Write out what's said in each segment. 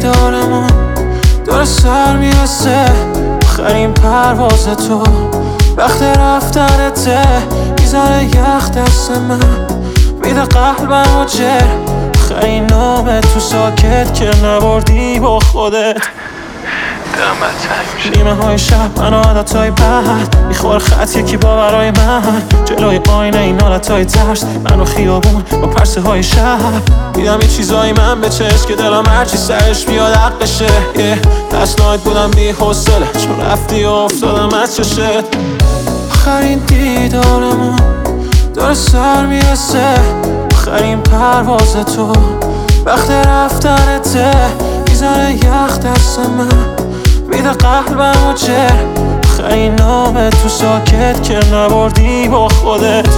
دیدارمون داره سر میرسه، آخرین پرواز تو وقت رفتنته، میزنه یخ دست من، میده قلبم و جر، آخرین نامه تو ساکت که نبردی با خودت. نیمه های شب من عادتهای بد میخوره خط یکی باورای من، جلوی آینه این حالت های ترس منو خیابون با پرسه های شب، دیدم یه چیزایی من به چشم که دلم هرچی سرش بیاد حقشه. پس نایت بودم بی حوصله چون رفتی و افتادم از چشت. آخرین دیدارمون داره سر میرسه، آخرین پرواز تو وقت رفتنته، میزنه یخ دست من، میده قلبم و جر، آخرین نامه تو ساکت که نبردی با خودت.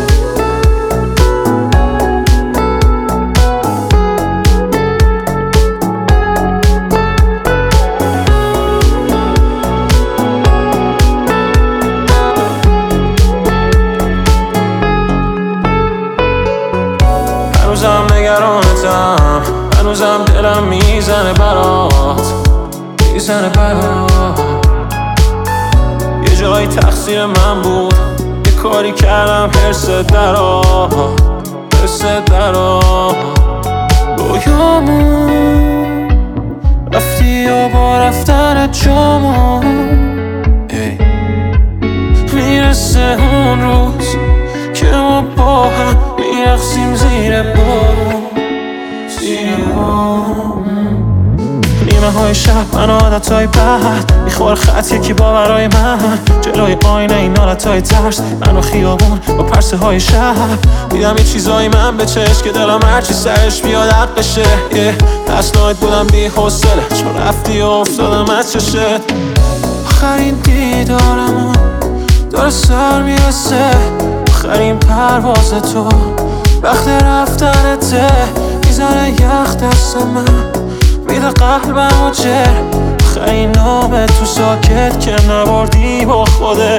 هنوزم نگرانتم، هنوزم دلم میزنه برات، میزنه برات. یه جایی تقصیر من بود، یه کاری کردم حرست درا، حرست درا. رویامون رفتی و با رفتن جامون میرسه اون روز که ما با هم میرقصیم زیر بارون، زیر بارون. نیمه های شب من عادتهای بد میخوره خط یکی باورای من، جلوی آینه این حالت های ترس منو خیابون با پرسه های شب، دیدم یه چیزایی من به چشم که دلم هرچی سرش بیاد حقشه. پس نایت بودم بی حوصله چون رفتی و افتادم از چشت. آخرین دیدارمون داره سر میرسه، آخرین پرواز تو وقت رفتنته، میزنه یخ دست من، میده قلبم و جر، آخرین نامه تو ساکت که نبردی با خودت.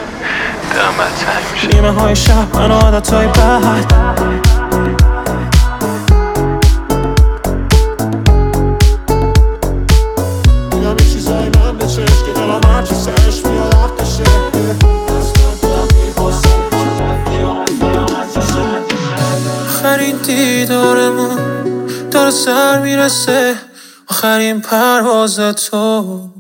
نیمه های شب من عادتهای بد دیدم یه چیزایی من به چشم که دلم هرچی سرش بیاد حقشه. آخرین دیدارمون داره سر میرسه، آخرین پرواز تو